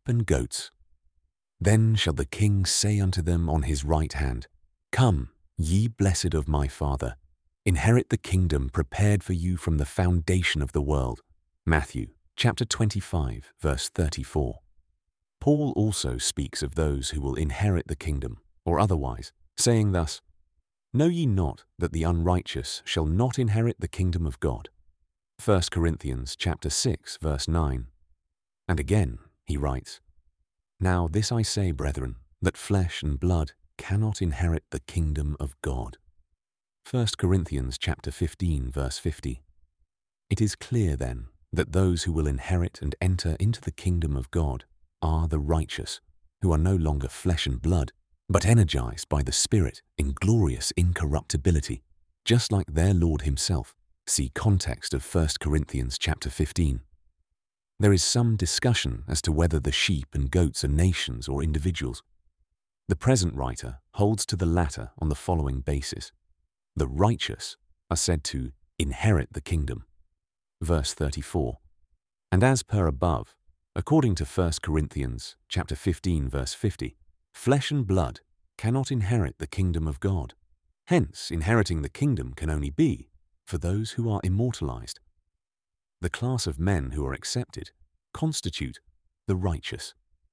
and goats. Then shall the king say unto them on his right hand, Come, ye blessed of my Father, inherit the kingdom prepared for you from the foundation of the world. Matthew chapter 25, verse 34. Paul also speaks of those who will inherit the kingdom, or otherwise, saying thus, Know ye not that the unrighteous shall not inherit the kingdom of God? 1 Corinthians chapter 6, verse 9. And again he writes, Now this I say, brethren, that flesh and blood cannot inherit the kingdom of God. 1 Corinthians chapter 15, verse 50. It is clear then that those who will inherit and enter into the kingdom of God are the righteous, who are no longer flesh and blood, but energized by the Spirit in glorious incorruptibility, just like their Lord himself. See context of 1 Corinthians chapter 15. There is some discussion as to whether the sheep and goats are nations or individuals. The present writer holds to the latter on the following basis. The righteous are said to inherit the kingdom. Verse 34. And as per above, according to 1 Corinthians chapter 15, verse 50, flesh and blood cannot inherit the kingdom of God. Hence, inheriting the kingdom can only be for those who are immortalized. The class of men who are accepted constitute the righteous.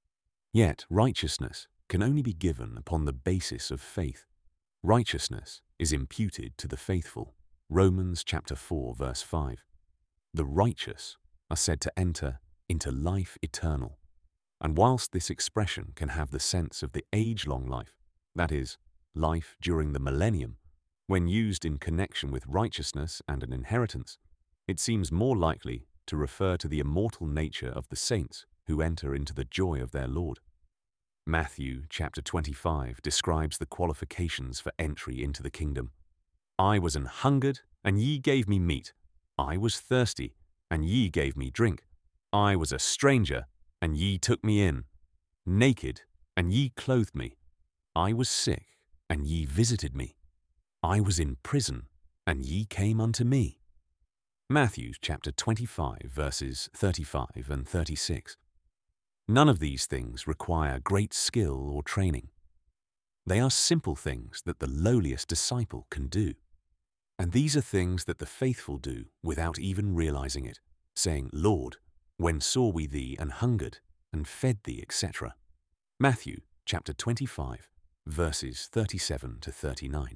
Yet righteousness can only be given upon the basis of faith. Righteousness is imputed to the faithful. Romans chapter 4, verse 5. The righteous are said to enter into life eternal. And whilst this expression can have the sense of the age-long life, that is, life during the millennium, when used in connection with righteousness and an inheritance, it seems more likely to refer to the immortal nature of the saints who enter into the joy of their Lord. Matthew chapter 25 describes the qualifications for entry into the kingdom. I was an hungered, and ye gave me meat. I was thirsty, and ye gave me drink. I was a stranger, and ye took me in. Naked, and ye clothed me. I was sick, and ye visited me. I was in prison, and ye came unto me. Matthew chapter 25, verses 35 and 36. None of these things require great skill or training. They are simple things that the lowliest disciple can do. And these are things that the faithful do without even realizing it, saying, Lord, when saw we thee and hungered, and fed thee, etc. Matthew chapter 25, verses 37 to 39.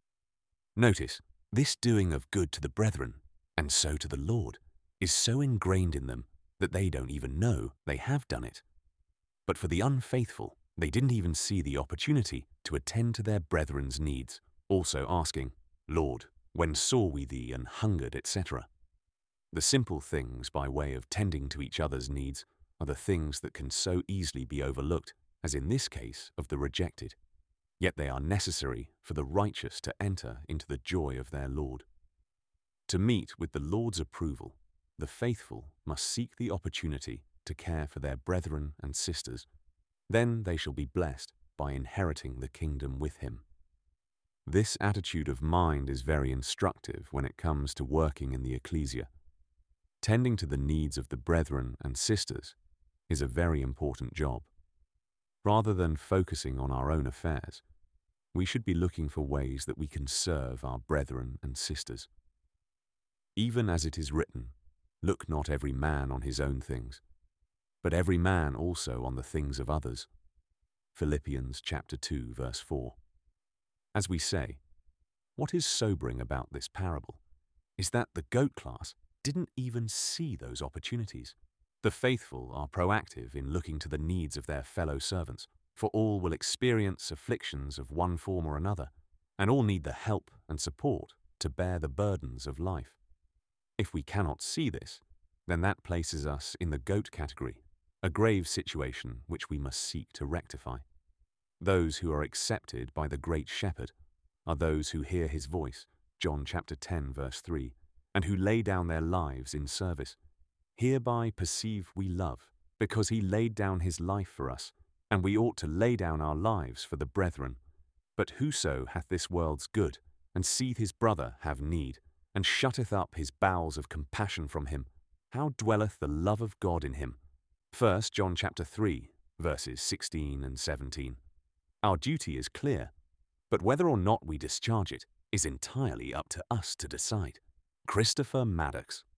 Notice, this doing of good to the brethren, and so to the Lord, is so ingrained in them that they don't even know they have done it. But for the unfaithful, they didn't even see the opportunity to attend to their brethren's needs, also asking, Lord, when saw we thee and hungered, etc. The simple things by way of tending to each other's needs are the things that can so easily be overlooked, as in this case of the rejected. Yet they are necessary for the righteous to enter into the joy of their Lord. To meet with the Lord's approval, the faithful must seek the opportunity to care for their brethren and sisters. Then they shall be blessed by inheriting the kingdom with him. This attitude of mind is very instructive when it comes to working in the ecclesia. Tending to the needs of the brethren and sisters is a very important job. Rather than focusing on our own affairs, we should be looking for ways that we can serve our brethren and sisters. Even as it is written, look not every man on his own things, but every man also on the things of others. Philippians chapter 2, verse 4. As we say, what is sobering about this parable is that the goat class didn't even see those opportunities. The faithful are proactive in looking to the needs of their fellow servants, for all will experience afflictions of one form or another, and all need the help and support to bear the burdens of life. If we cannot see this, then that places us in the goat category, a grave situation which we must seek to rectify. Those who are accepted by the great shepherd are those who hear his voice, John chapter 10, verse 3, and who lay down their lives in service. Hereby perceive we love, because he laid down his life for us, and we ought to lay down our lives for the brethren. But whoso hath this world's good, and seeth his brother have need, and shutteth up his bowels of compassion from him, how dwelleth the love of God in him? 1 John chapter 3, verses 16 and 17. Our duty is clear, but whether or not we discharge it is entirely up to us to decide. Christopher Maddox.